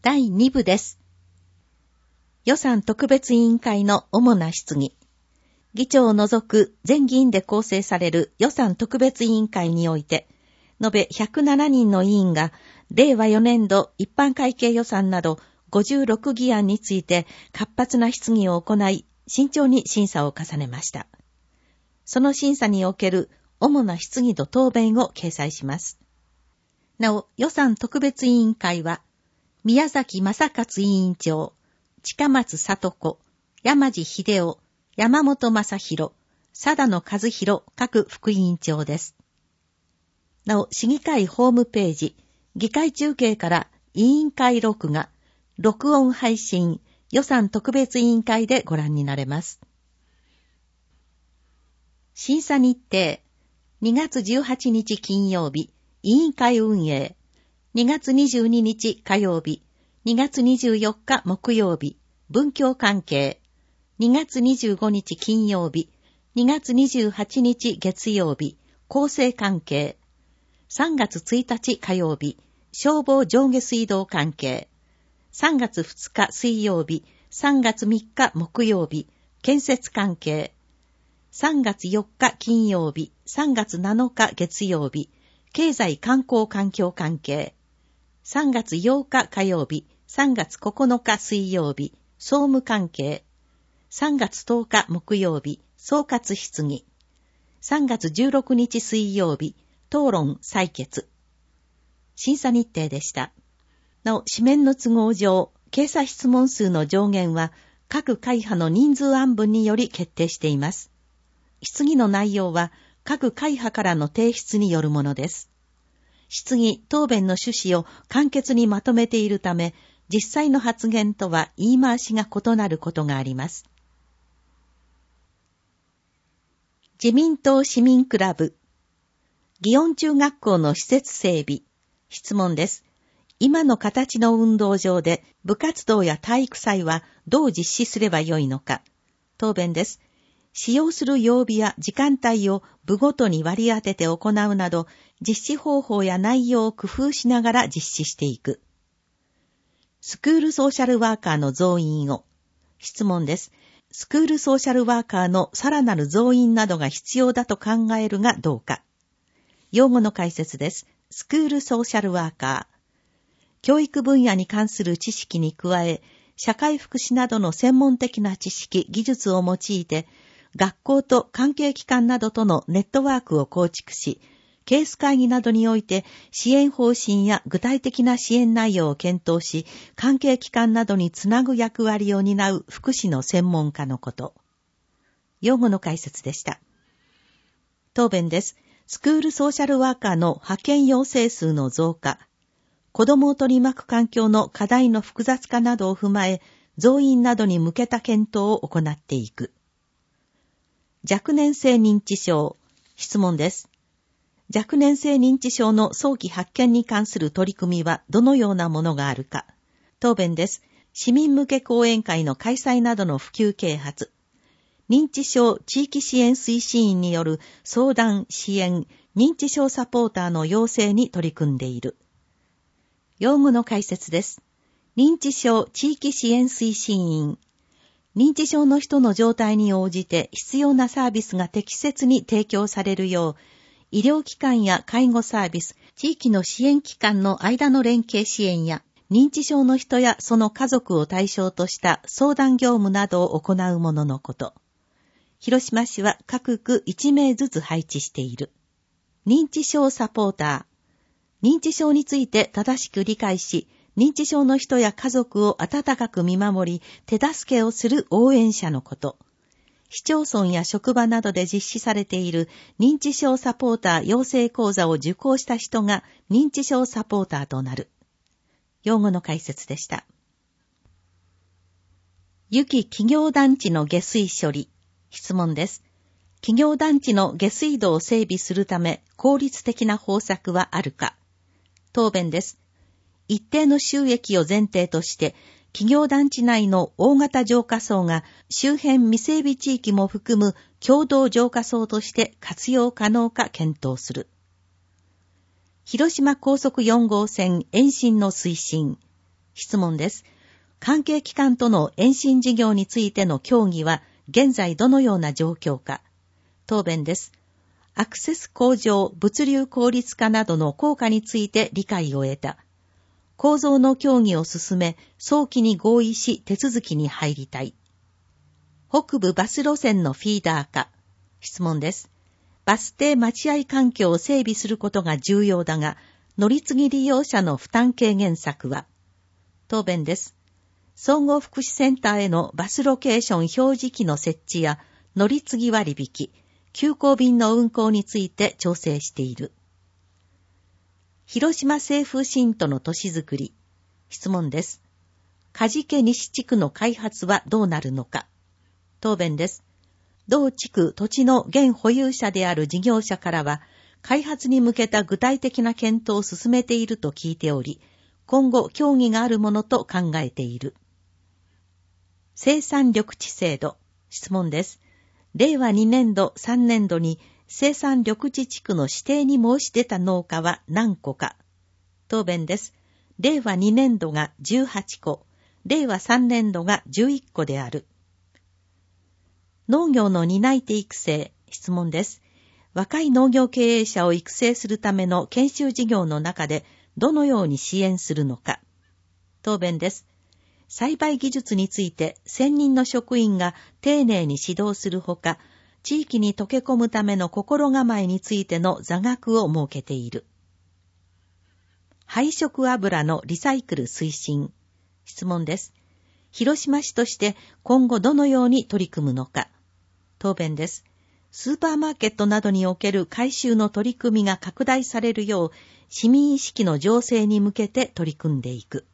第2部です。予算特別委員会の主な質疑。議長を除く全議員で構成される予算特別委員会において、延べ107人の委員が、令和4年度一般会計予算など56議案について活発な質疑を行い、慎重に審査を重ねました。その審査における主な質疑と答弁を掲載します。なお、予算特別委員会は、宮崎正勝委員長、近松聡子、山地秀夫、山本正弘、貞野和弘各副委員長です。なお、市議会ホームページ、議会中継から委員会録画、録音配信、予算特別委員会でご覧になれます。審査日程、2月18日金曜日、委員会運営、2月22日火曜日、2月24日木曜日、文教関係、2月25日金曜日、2月28日月曜日、厚生関係、3月1日火曜日、消防上下水道関係、3月2日水曜日、3月3日木曜日、建設関係、3月4日金曜日、3月7日月曜日、経済観光環境関係、3月8日火曜日、3月9日水曜日、総務関係、3月10日木曜日、総括質疑、3月16日水曜日、討論採決。審査日程でした。なお、紙面の都合上、掲載質問数の上限は各会派の人数案分により決定しています。質疑の内容は各会派からの提出によるものです。質疑・答弁の趣旨を簡潔にまとめているため、実際の発言とは言い回しが異なることがあります。自民党市民クラブ、祇園中学校の施設整備。質問です。今の形の運動場で部活動や体育祭はどう実施すればよいのか。答弁です。使用する曜日や時間帯を部ごとに割り当てて行うなど、実施方法や内容を工夫しながら実施していく。スクールソーシャルワーカーの増員を。質問です。スクールソーシャルワーカーのさらなる増員などが必要だと考えるがどうか。用語の解説です。スクールソーシャルワーカー。教育分野に関する知識に加え、社会福祉などの専門的な知識、技術を用いて、学校と関係機関などとのネットワークを構築し、ケース会議などにおいて支援方針や具体的な支援内容を検討し、関係機関などにつなぐ役割を担う福祉の専門家のこと。用語の解説でした。答弁です。スクールソーシャルワーカーの派遣要請数の増加、子どもを取り巻く環境の課題の複雑化などを踏まえ、増員などに向けた検討を行っていく。若年性認知症。質問です。若年性認知症の早期発見に関する取り組みはどのようなものがあるか。答弁です。市民向け講演会の開催などの普及啓発。認知症地域支援推進員による相談、支援、認知症サポーターの養成に取り組んでいる。用語の解説です。認知症地域支援推進員。認知症の人の状態に応じて必要なサービスが適切に提供されるよう、医療機関や介護サービス、地域の支援機関の間の連携支援や、認知症の人やその家族を対象とした相談業務などを行うもののこと。広島市は各区1名ずつ配置している。認知症サポーター。認知症について正しく理解し、認知症の人や家族を温かく見守り、手助けをする応援者のこと。市町村や職場などで実施されている認知症サポーター養成講座を受講した人が認知症サポーターとなる。用語の解説でした。油木企業団地の下水処理。質問です。企業団地の下水道を整備するため効率的な方策はあるか。答弁です。一定の収益を前提として、企業団地内の大型浄化槽が周辺未整備地域も含む共同浄化槽として活用可能か検討する。広島高速4号線延伸の推進。 質問です。関係機関との延伸事業についての協議は現在どのような状況か。答弁です。アクセス向上、物流効率化などの効果について理解を得た。構造の協議を進め、早期に合意し手続きに入りたい。北部バス路線のフィーダー化。質問です。バス停待合環境を整備することが重要だが、乗り継ぎ利用者の負担軽減策は。答弁です。総合福祉センターへのバスロケーション表示器の設置や乗り継ぎ割引、急行便の運行について調整している。広島西風新都の都市づくり。質問です。梶家西地区の開発はどうなるのか。答弁です。同地区土地の現保有者である事業者からは、開発に向けた具体的な検討を進めていると聞いており、今後協議があるものと考えている。生産緑地制度。質問です。令和2年度3年度に生産緑地地区の指定に申し出た農家は何個か。答弁です。令和2年度が18個、令和3年度が11個である。農業の担い手育成。質問です。若い農業経営者を育成するための研修事業の中でどのように支援するのか。答弁です。栽培技術について専任の職員が丁寧に指導するほか、地域に溶け込むための心構えについての座学を設けている。廃食油のリサイクル推進。質問です。広島市として今後どのように取り組むのか。答弁です。スーパーマーケットなどにおける回収の取り組みが拡大されるよう、市民意識の醸成に向けて取り組んでいく。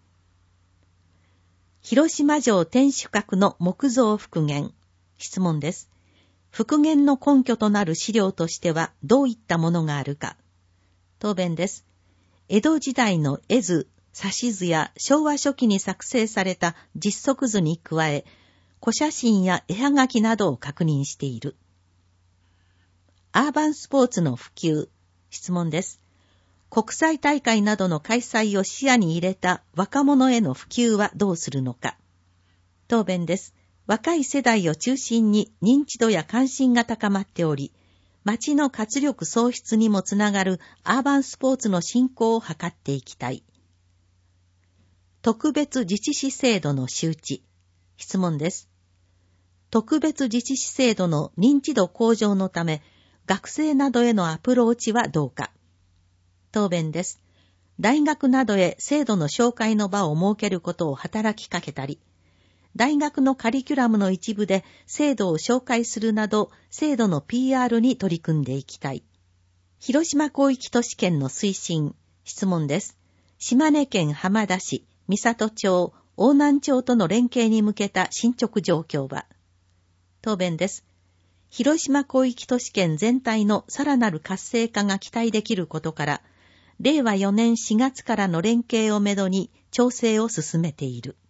広島城天守閣の木造復元。質問です。復元の根拠となる資料としてはどういったものがあるか。答弁です。江戸時代の絵図、指図や昭和初期に作成された実測図に加え、古写真や絵はがきなどを確認している。アーバンスポーツの普及。質問です。国際大会などの開催を視野に入れた若者への普及はどうするのか。答弁です。若い世代を中心に認知度や関心が高まっており、町の活力創出にもつながるアーバンスポーツの振興を図っていきたい。特別自治市制度の周知。質問です。特別自治市制度の認知度向上のため、学生などへのアプローチはどうか。答弁です。大学などへ制度の紹介の場を設けることを働きかけたり、大学のカリキュラムの一部で制度を紹介するなど、制度の PR に取り組んでいきたい。広島広域都市圏の推進。質問です。島根県浜田市、美里町、邑南町との連携に向けた進捗状況は。答弁です。広島広域都市圏全体のさらなる活性化が期待できることから、令和4年4月からの連携をめどに調整を進めている。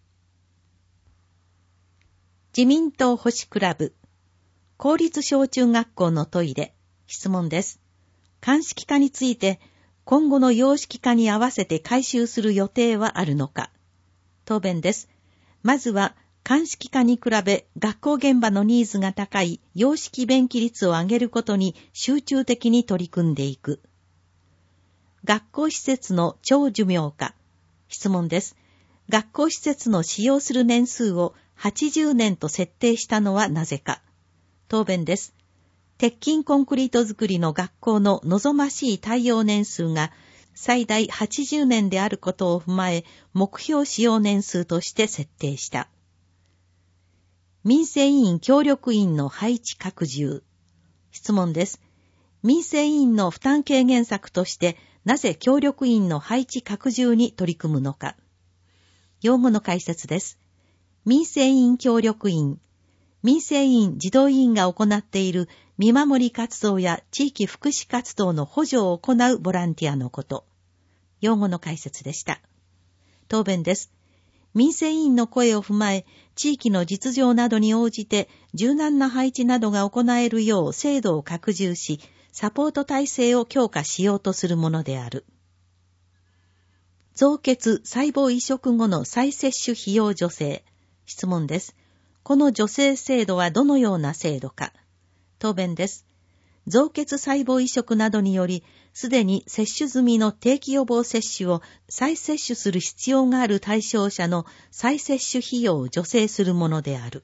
自民党保守クラブ、公立小中学校のトイレ。質問です。鑑識課について、今後の様式化に合わせて改修する予定はあるのか。答弁です。まずは、鑑識課に比べ学校現場のニーズが高い洋式便器率を上げることに集中的に取り組んでいく。学校施設の長寿命化。質問です。学校施設の使用する年数を80年と設定したのはなぜか。答弁です。鉄筋コンクリート造りの学校の望ましい耐用年数が最大80年であることを踏まえ、目標使用年数として設定した。民生委員協力員の配置拡充。質問です。民生委員の負担軽減策として、なぜ協力員の配置拡充に取り組むのか。用語の解説です。民生委員協力員。民生委員児童委員が行っている見守り活動や地域福祉活動の補助を行うボランティアのこと。用語の解説でした。答弁です。民生委員の声を踏まえ、地域の実情などに応じて柔軟な配置などが行えるよう制度を拡充し、サポート体制を強化しようとするものである。 造血細胞移植後の再接種費用助成。質問です。この助成制度はどのような制度か。答弁です。造血細胞移植などにより、すでに接種済みの定期予防接種を再接種する必要がある対象者の再接種費用を助成するものである。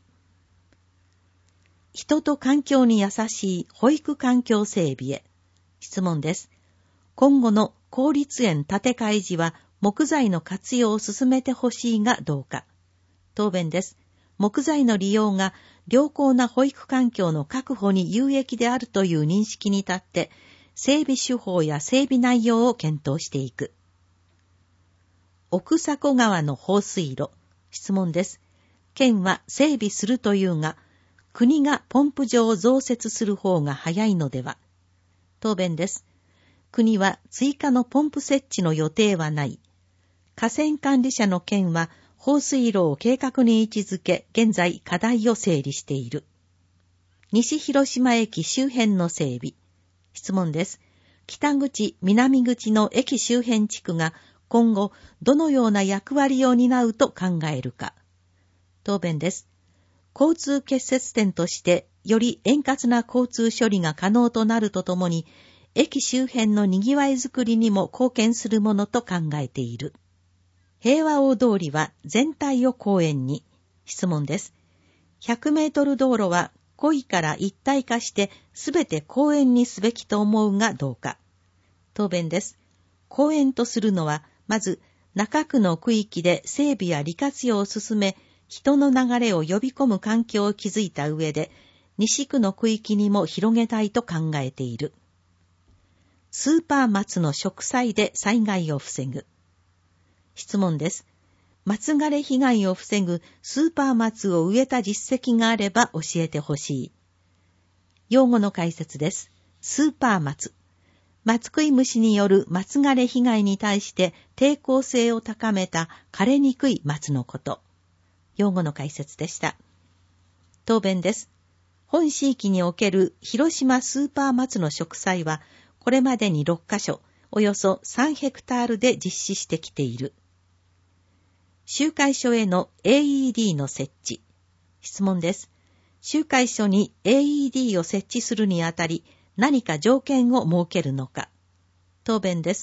人と環境に優しい保育環境整備へ。質問です。今後の公立園建て替え時は木材の活用を進めてほしいがどうか。答弁です。木材の利用が良好な保育環境の確保に有益であるという認識に立って、整備手法や整備内容を検討していく。奥迫川の放水路。質問です。県は整備するというが、国がポンプ場を増設する方が早いのでは。答弁です。国は追加のポンプ設置の予定はない。河川管理者の県は放水路を計画に位置づけ、現在課題を整理している。西広島駅周辺の整備。質問です。北口、南口の駅周辺地区が今後どのような役割を担うと考えるか。答弁です。交通結節点としてより円滑な交通処理が可能となるとともに、駅周辺の賑わいづくりにも貢献するものと考えている。平和大通りは全体を公園に。質問です。100メートル道路は故意から一体化してすべて公園にすべきと思うがどうか。答弁です。公園とするのは、まず中区の区域で整備や利活用を進め、人の流れを呼び込む環境を築いた上で、西区の区域にも広げたいと考えている。スーパー松の植栽で災害を防ぐ。質問です。松枯れ被害を防ぐスーパー松を植えた実績があれば教えてほしい。用語の解説です。スーパー松。松食い虫による松枯れ被害に対して抵抗性を高めた枯れにくい松のこと。用語の解説でした。答弁です。本地域における広島スーパー松の植栽は、これまでに6カ所、およそ3ヘクタールで実施してきている。集会所への AED の設置。質問です。集会所に AED を設置するにあたり、何か条件を設けるのか。答弁です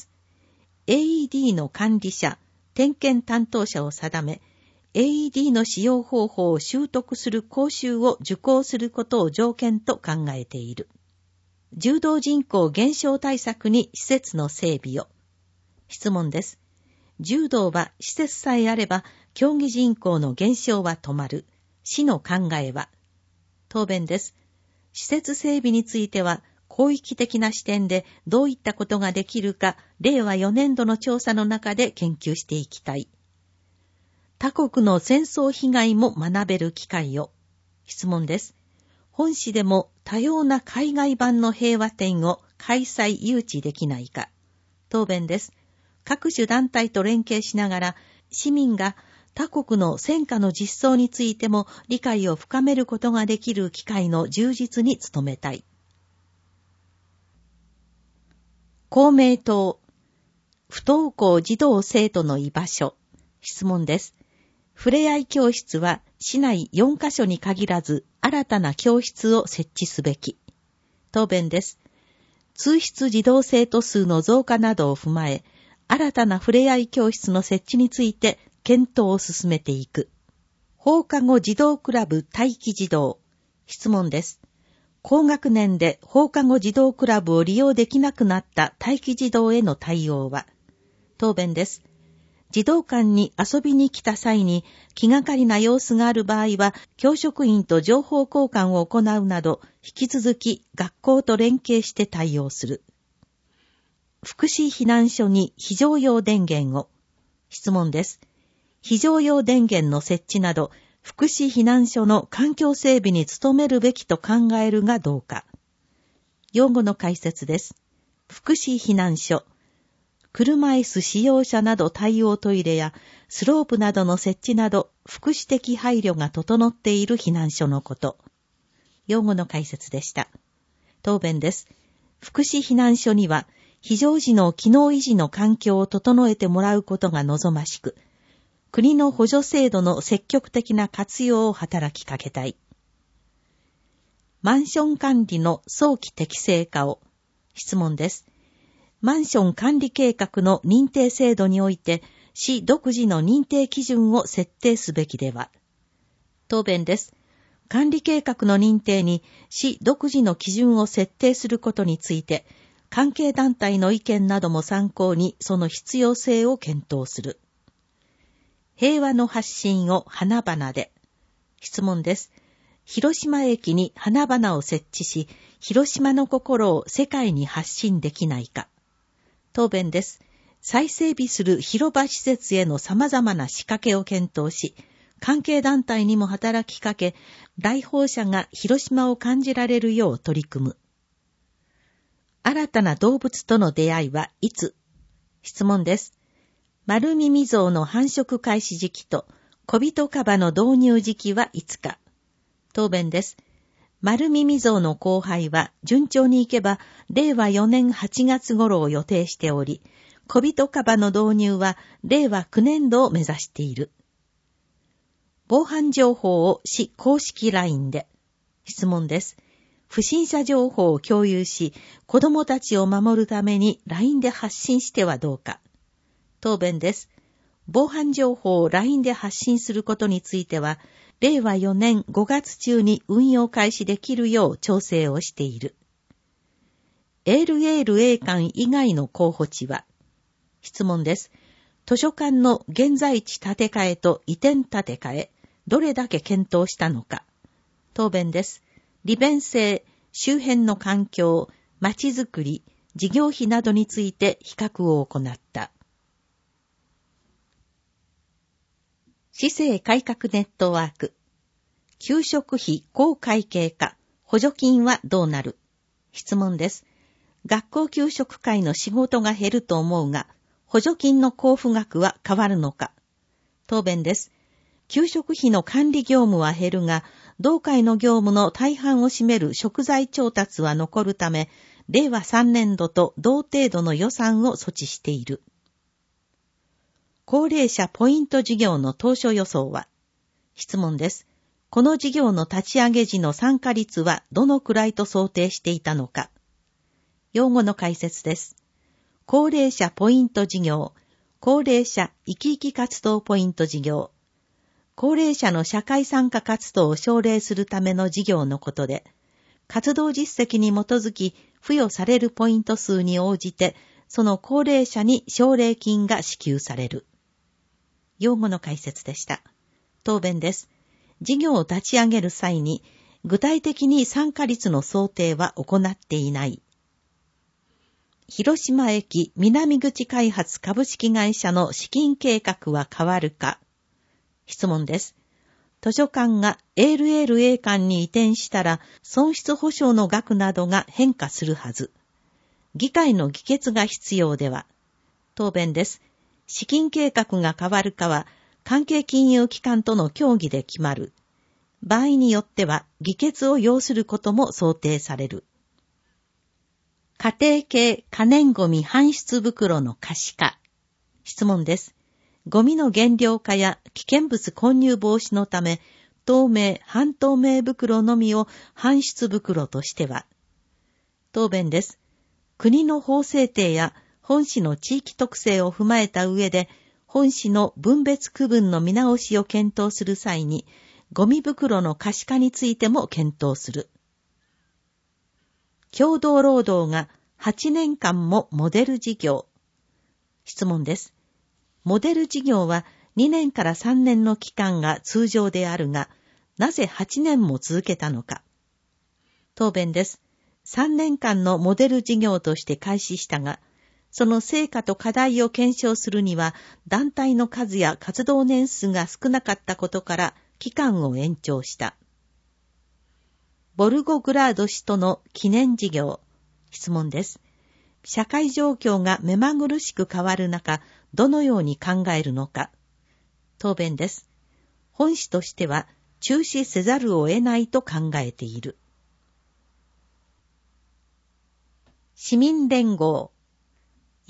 。AED の管理者、点検担当者を定め、AED の使用方法を習得する講習を受講することを条件と考えている。柔道人口減少対策に施設の整備を。質問です。柔道は施設さえあれば競技人口の減少は止まる。市の考えは。答弁です。施設整備については広域的な視点でどういったことができるか、令和4年度の調査の中で研究していきたい。他国の戦争被害も学べる機会を。質問です。本市でも多様な海外版の平和展を開催誘致できないか。答弁です。各種団体と連携しながら、市民が他国の戦火の実相についても理解を深めることができる機会の充実に努めたい。公明党、不登校児童生徒の居場所。質問です。ふれあい教室は市内4カ所に限らず新たな教室を設置すべき。答弁です。通室児童生徒数の増加などを踏まえ、新たなふれあい教室の設置について検討を進めていく。放課後児童クラブ待機児童。質問です。高学年で放課後児童クラブを利用できなくなった待機児童への対応は。答弁です。児童館に遊びに来た際に気がかりな様子がある場合は、教職員と情報交換を行うなど、引き続き学校と連携して対応する。福祉避難所に非常用電源を。質問です。非常用電源の設置など、福祉避難所の環境整備に努めるべきと考えるがどうか。用語の解説です。福祉避難所。車椅子使用者など対応トイレやスロープなどの設置など福祉的配慮が整っている避難所のこと。用語の解説でした。答弁です。福祉避難所には非常時の機能維持の環境を整えてもらうことが望ましく、国の補助制度の積極的な活用を働きかけたい。マンション管理の早期適正化を。質問です。マンション管理計画の認定制度において、市独自の認定基準を設定すべきでは。答弁です。管理計画の認定に市独自の基準を設定することについて、関係団体の意見なども参考にその必要性を検討する。平和の発信を花々で。質問です。広島駅に花々を設置し、広島の心を世界に発信できないか。答弁です。再整備する広場施設への様々な仕掛けを検討し、関係団体にも働きかけ、来訪者が広島を感じられるよう取り組む。新たな動物との出会いはいつ？質問です。丸耳象の繁殖開始時期と小人カバの導入時期はいつか。答弁です。丸耳象の交配は順調にいけば令和4年8月頃を予定しており、小人カバの導入は令和9年度を目指している。防犯情報を市公式 LINE で。質問です。不審者情報を共有し、子供たちを守るために LINE で発信してはどうか。答弁です。防犯情報を LINE で発信することについては、令和4年5月中に運用開始できるよう調整をしている。LLA 館以外の候補地は？質問です。図書館の現在地建て替えと移転建て替え、どれだけ検討したのか。答弁です。利便性、周辺の環境、街づくり、事業費などについて比較を行った。市政改革ネットワーク。給食費公会計化、補助金はどうなる？質問です。学校給食会の仕事が減ると思うが、補助金の交付額は変わるのか。答弁です。給食費の管理業務は減るが、同会の業務の大半を占める食材調達は残るため、令和3年度と同程度の予算を措置している。高齢者ポイント事業の当初予想は？質問です。この事業の立ち上げ時の参加率はどのくらいと想定していたのか。用語の解説です。高齢者ポイント事業、高齢者生き生き活動ポイント事業、高齢者の社会参加活動を奨励するための事業のことで、活動実績に基づき付与されるポイント数に応じて、その高齢者に奨励金が支給される。用語の解説でした。答弁です。事業を立ち上げる際に、具体的に参加率の想定は行っていない。広島駅南口開発株式会社の資金計画は変わるか。質問です。図書館が LLA 館に移転したら損失保証の額などが変化するはず。議会の議決が必要では。答弁です。資金計画が変わるかは関係金融機関との協議で決まる。場合によっては議決を要することも想定される。家庭系可燃ゴミ搬出袋の可視化。質問です。ゴミの減量化や危険物混入防止のため、透明、半透明袋のみを搬出袋としては。答弁です。国の法制定や本市の地域特性を踏まえた上で、本市の分別区分の見直しを検討する際に、ゴミ袋の可視化についても検討する。共同労働が8年間もモデル事業。質問です。モデル事業は2年から3年の期間が通常であるが、なぜ8年も続けたのか。答弁です。3年間のモデル事業として開始したが、その成果と課題を検証するには、団体の数や活動年数が少なかったことから、期間を延長した。ボルゴグラード氏との記念事業。質問です。社会状況が目まぐるしく変わる中、どのように考えるのか。答弁です。本市としては中止せざるを得ないと考えている。市民連合。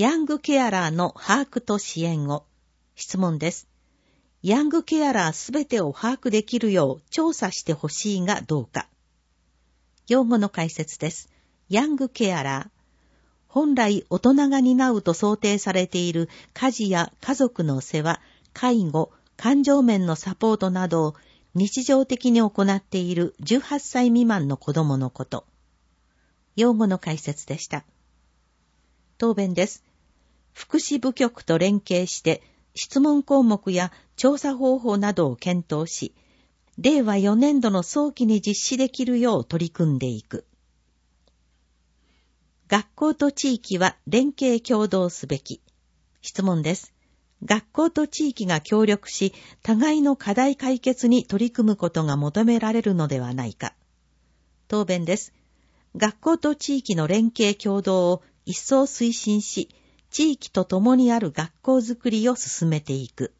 ヤングケアラーの把握と支援を。質問です。ヤングケアラーすべてを把握できるよう調査してほしいがどうか。用語の解説です。ヤングケアラー。本来大人が担うと想定されている家事や家族の世話、介護、感情面のサポートなどを日常的に行っている18歳未満の子供のこと。用語の解説でした。答弁です。福祉部局と連携して質問項目や調査方法などを検討し、令和4年度の早期に実施できるよう取り組んでいく。学校と地域は連携協働すべき。質問です。学校と地域が協力し、互いの課題解決に取り組むことが求められるのではないか。答弁です。学校と地域の連携協働を一層推進し、地域と共にある学校づくりを進めていく。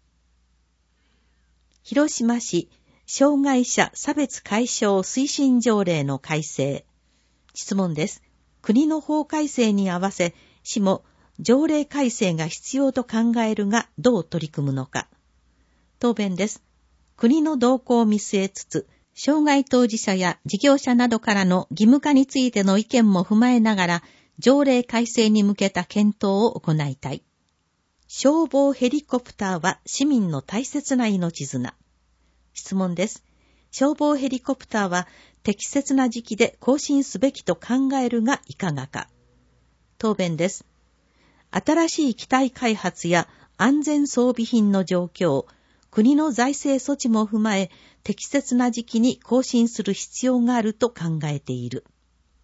広島市障害者差別解消推進条例の改正。質問です。国の法改正に合わせ、市も条例改正が必要と考えるがどう取り組むのか。答弁です。国の動向を見据えつつ、障害当事者や事業者などからの義務化についての意見も踏まえながら、条例改正に向けた検討を行いたい。消防ヘリコプターは市民の大切な命綱。質問です。消防ヘリコプターは適切な時期で更新すべきと考えるがいかがか。答弁です。新しい機体開発や安全装備品の状況、国の財政措置も踏まえ適切な時期に更新する必要があると考えている。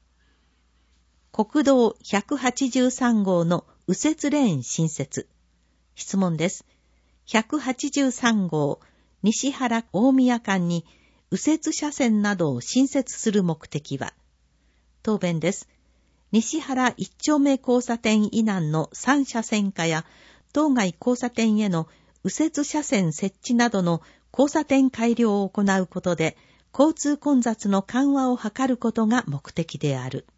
国道183号の右折レーン新設。質問です。183号西原大宮間に右折車線などを新設する目的は。答弁です。西原一丁目交差点以南の3車線化や当該交差点への右折車線設置などの交差点改良を行うことで交通混雑の緩和を図ることが目的である。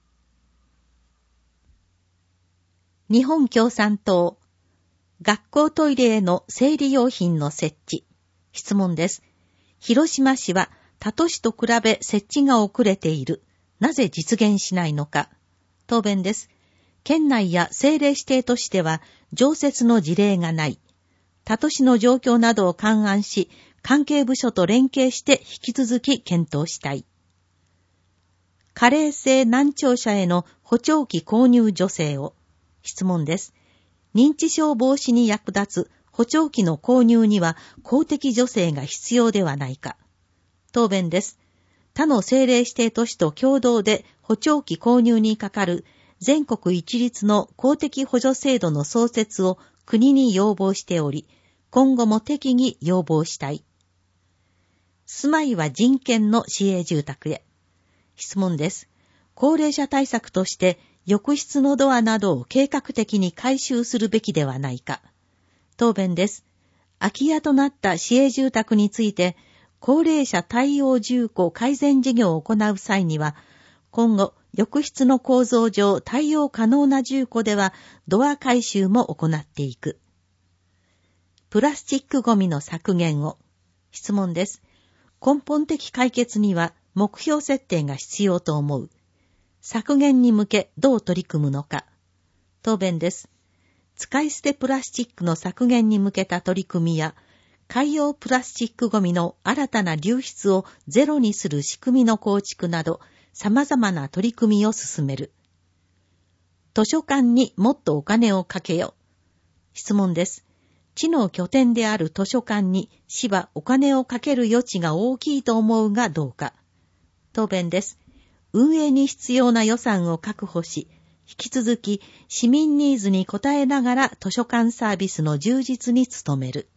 日本共産党学校トイレへの生理用品の設置。質問です。広島市は他都市と比べ設置が遅れている。なぜ実現しないのか。答弁です。県内や政令指定都市では常設の事例がない。他都市の状況などを勘案し、関係部署と連携して引き続き検討したい。加齢性難聴者への補聴器購入助成を。質問です。認知症防止に役立つ補聴器の購入には公的助成が必要ではないか。答弁です。他の政令指定都市と共同で補聴器購入にかかる全国一律の公的補助制度の創設を国に要望しており、今後も適宜要望したい。住まいは人権の市営住宅へ。質問です。高齢者対策として浴室のドアなどを計画的に改修するべきではないか。答弁です。空き家となった市営住宅について、高齢者対応住戸改善事業を行う際には、今後、浴室の構造上対応可能な住戸ではドア改修も行っていく。プラスチックゴミの削減を。質問です。根本的解決には目標設定が必要と思う。削減に向けどう取り組むのか。答弁です。使い捨てプラスチックの削減に向けた取り組みや、海洋プラスチックゴミの新たな流出をゼロにする仕組みの構築など、様々な取り組みを進める。図書館にもっとお金をかけよ。質問です。地の拠点である図書館に市はお金をかける余地が大きいと思うがどうか。答弁です。運営に必要な予算を確保し、引き続き市民ニーズに応えながら図書館サービスの充実に努める。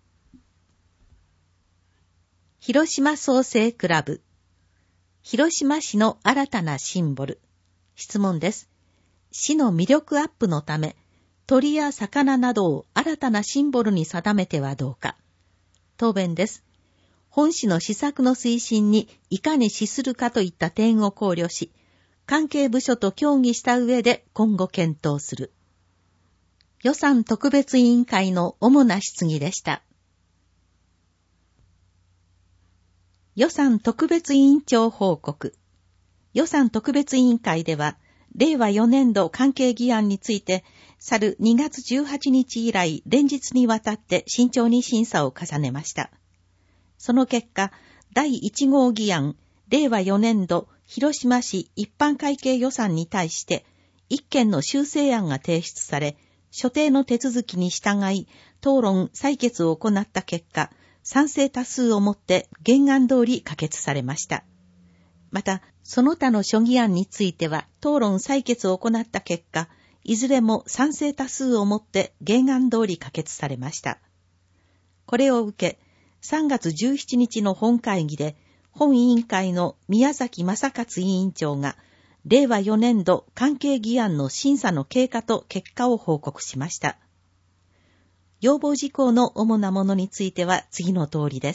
広島創生クラブ。広島市の新たなシンボル。質問です。市の魅力アップのため、鳥や魚などを新たなシンボルに定めてはどうか。答弁です。本市の施策の推進にいかに資するかといった点を考慮し、関係部署と協議した上で今後検討する。 予算特別委員会の主な質疑でした。予算特別委員長報告。予算特別委員会では、令和4年度関係議案について、去る2月18日以来、連日にわたって慎重に審査を重ねました。その結果、第1号議案、令和4年度広島市一般会計予算に対して、1件の修正案が提出され、所定の手続きに従い、討論採決を行った結果、賛成多数をもって原案通り可決されました。また、その他の諸議案については、討論採決を行った結果、いずれも賛成多数をもって原案通り可決されました。これを受け、3月17日の本会議で、本委員会の宮崎正勝委員長が、令和4年度関係議案の審査の経過と結果を報告しました。要望事項の主なものについては次の通りです。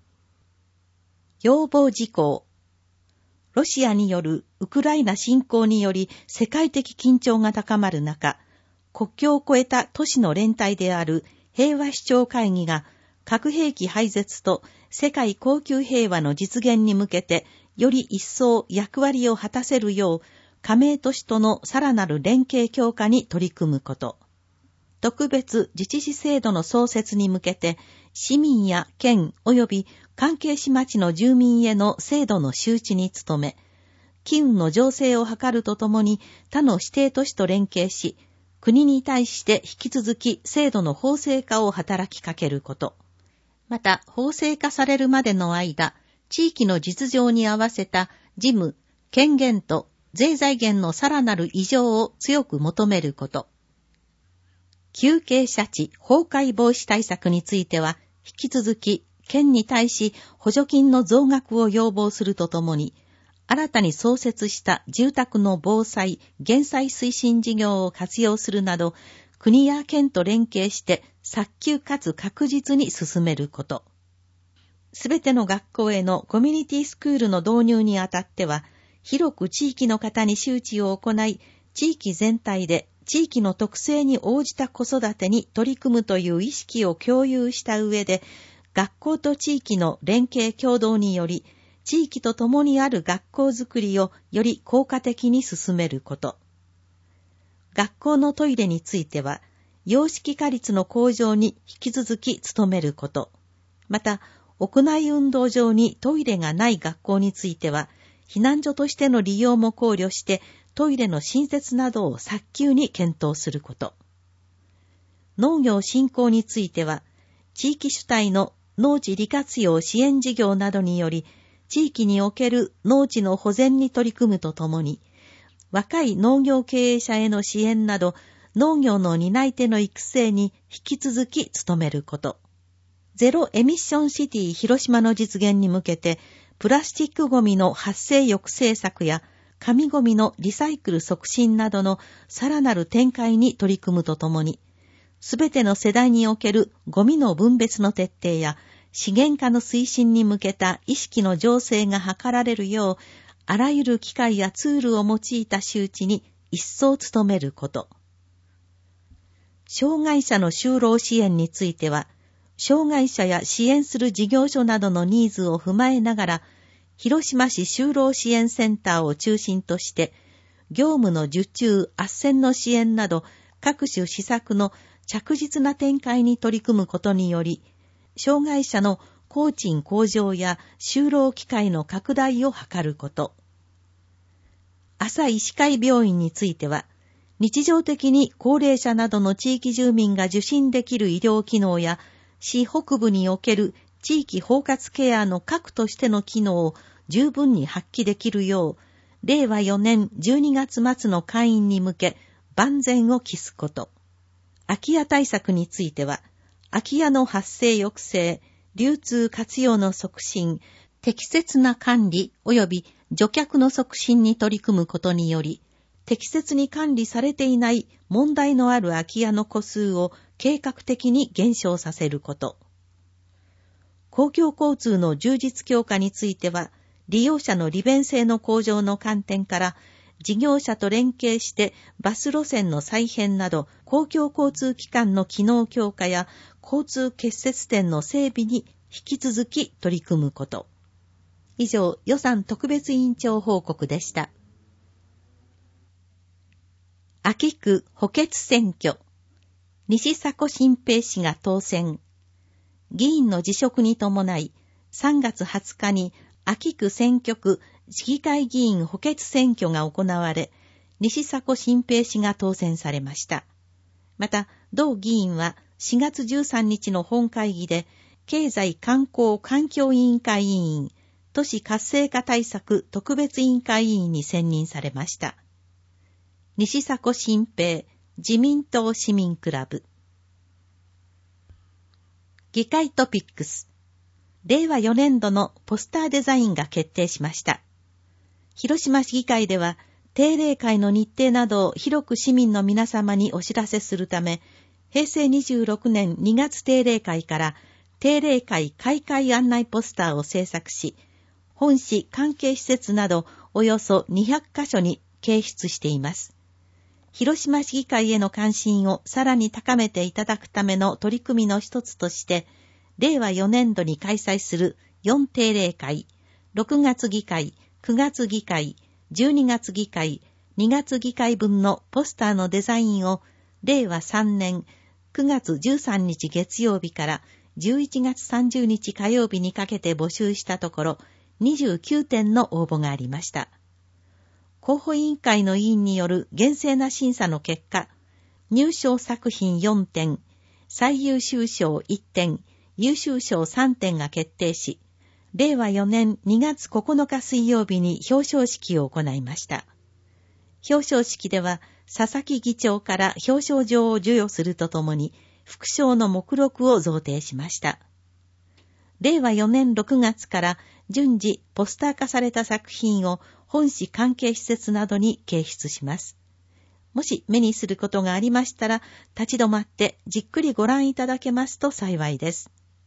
要望事項。ロシアによるウクライナ侵攻により世界的緊張が高まる中、国境を越えた都市の連帯である平和首長会議が核兵器廃絶と世界恒久平和の実現に向けてより一層役割を果たせるよう加盟都市とのさらなる連携強化に取り組むこと。特別自治市制度の創設に向けて市民や県及び関係市町の住民への制度の周知に努め、機運の醸成を図るとともに他の指定都市と連携し、国に対して引き続き制度の法制化を働きかけること。また、法制化されるまでの間、地域の実情に合わせた事務、権限と税財源のさらなる移譲を強く求めること。急傾斜地崩壊防止対策については、引き続き県に対し補助金の増額を要望するとともに、新たに創設した住宅の防災・減災推進事業を活用するなど、国や県と連携して早急かつ確実に進めること。すべての学校へのコミュニティスクールの導入にあたっては、広く地域の方に周知を行い、地域全体で地域の特性に応じた子育てに取り組むという意識を共有した上で、学校と地域の連携協働により、地域と共にある学校づくりをより効果的に進めること。学校のトイレについては、洋式化率の向上に引き続き努めること。また、屋内運動場にトイレがない学校については、避難所としての利用も考慮して、トイレの新設などを早急に検討すること。農業振興については、地域主体の農地利活用支援事業などにより、地域における農地の保全に取り組むとともに、若い農業経営者への支援など、農業の担い手の育成に引き続き努めること。ゼロエミッションシティ広島の実現に向けて、プラスチックゴミの発生抑制策や、紙ゴミのリサイクル促進などのさらなる展開に取り組むとともに、すべての世代におけるゴミの分別の徹底や資源化の推進に向けた意識の醸成が図られるよう、あらゆる機会やツールを用いた周知に一層努めること。障害者の就労支援については、障害者や支援する事業所などのニーズを踏まえながら、広島市就労支援センターを中心として、業務の受注・斡旋の支援など、各種施策の着実な展開に取り組むことにより、障害者の工賃向上や就労機会の拡大を図ること。朝医師会病院については、日常的に高齢者などの地域住民が受診できる医療機能や、市北部における地域包括ケアの核としての機能を十分に発揮できるよう、令和4年12月末の開院に向け万全を期すこと。空き家対策については、空き家の発生抑制、流通活用の促進、適切な管理及び除却の促進に取り組むことにより、適切に管理されていない問題のある空き家の戸数を計画的に減少させること。公共交通の充実強化については、利用者の利便性の向上の観点から、 事業者と連携してバス路線の再編など公共交通機関の機能強化や交通結節点の整備に引き続き取り組むこと。以上、予算特別委員長報告でした。秋区補欠選挙。西迫新平氏が当選。議員の辞職に伴い、3月20日に秋区選挙区市議会議員補欠選挙が行われ、西迫新平氏が当選されました。また、同議員は4月13日の本会議で、経済観光環境委員会委員、都市活性化対策特別委員会委員に選任されました。西迫新平、自民党市民クラブ。議会トピックス。令和4年度のポスターデザインが決定しました。広島市議会では、定例会の日程などを広く市民の皆様にお知らせするため、平成26年2月定例会から定例会開会案内ポスターを制作し、本市関係施設などおよそ200カ所に掲出しています。広島市議会への関心をさらに高めていただくための取り組みの一つとして、令和4年度に開催する4定例会、6月議会、9月議会、12月議会、2月議会分のポスターのデザインを令和3年9月13日月曜日から11月30日火曜日にかけて募集したところ、29点の応募がありました。候補委員会の委員による厳正な審査の結果、入賞作品4点、最優秀賞1点、優秀賞3点が決定し、令和4年2月9日水曜日に表彰式を行いました。表彰式では、佐々木議長から表彰状を授与するとともに、副賞の目録を贈呈しました。令和4年6月から順次ポスター化された作品を本市関係施設などに掲出します。もし目にすることがありましたら、立ち止まってじっくりご覧いただけますと幸いです。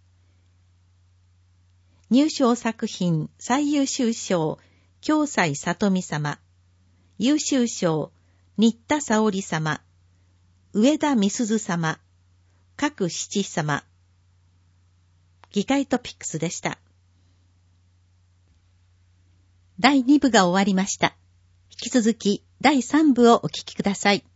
入賞作品最優秀賞、京西里美様。優秀賞、新田沙織様。上田美鈴様。各七様。議会トピックスでした。第2部が終わりました。引き続き第3部をお聞きください。